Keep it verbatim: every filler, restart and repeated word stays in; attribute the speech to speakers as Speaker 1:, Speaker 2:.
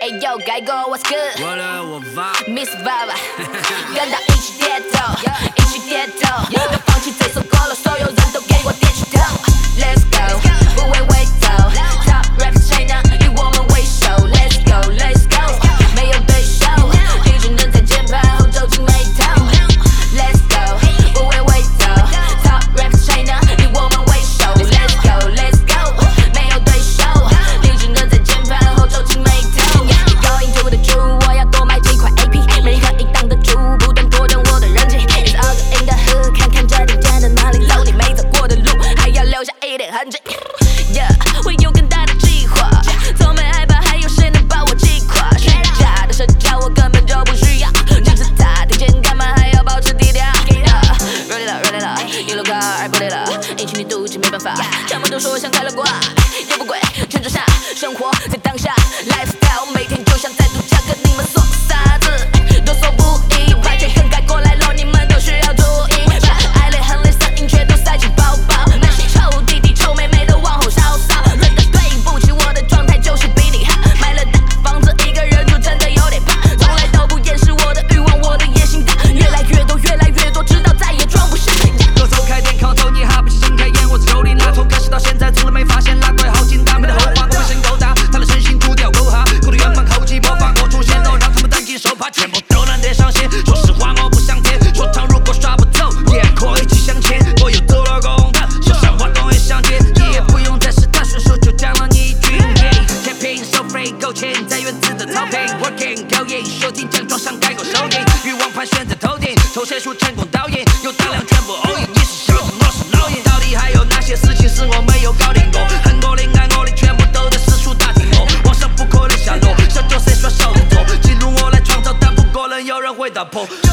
Speaker 1: 哎呦，该哥 What's good？
Speaker 2: 我的我爸
Speaker 1: Miss 爸爸，跟他一起跌倒，一起跌倒，都放弃这首歌了，所有人都给我点起头。Let's go， 不会回头 ，Top Rap China 以我们为首。Let's go，Let's go， 没有对手，你只能在键盘后皱紧眉头。Let's go， 不会回头 ，Top Rap China 以我们为首。Let's go，Let's go， 没有对手，你只能在键盘后皱紧眉头。Going to the Jew， 我要多买几块 A P， 没人可以挡得住，不断拓展我的人气。It's all good in the hood， 看看这里站在哪里走你没走过的路，还要留下一点痕迹。Yeah， 我有更大的计划，从没害怕，还有谁能把我击垮？虚假的社交我根本就不需要，支持他提前干嘛还要保持低调 ？Ready 了 ，Ready 了，一路高二不对了，引起你妒忌没办法，他们都说想开了挂，也不贵，全桌下生活在当下 ，lifestyle 每天就像在度假，跟你们说啥子都说不意外，却更改过来了，你们都需要注意。把爱累很累，声音却都塞进包包，那些臭弟弟臭妹妹都往后稍稍，真的对不起，我的状态就是比你好。买了大房子，一个人住真的有点怕，从来都不掩饰我的欲望，我的野心大，越来越多，越来越多，直到再也装不下。
Speaker 2: 歌手开店靠头，你还不是新开眼？我是九零拉，从开始到现在，从来没发现拉对好劲大，没的后话我们先勾搭，他的身形吐掉够哈，口的圆满口技模仿我出现了，让他们担惊受怕，全部都难得上线。说实话我不想贴，说唱如果耍不走，也可以去向前。我有多了功的，说上话懂也想接，你也不用再试探，顺手就讲了你一句。天平 so free 够钱，在原子的草坪 working 高音，收听奖状上盖过手印，欲望盘旋在头顶，抽血出成功导演，有大量全部 all in， 你是小子我是老鹰，到底还有哪些事情是我没有搞定过？恨我的爱我的全部都在四处打听我，往上不可能下落，小酒谁耍小的头，记录我来创造，但不可能有人会打破。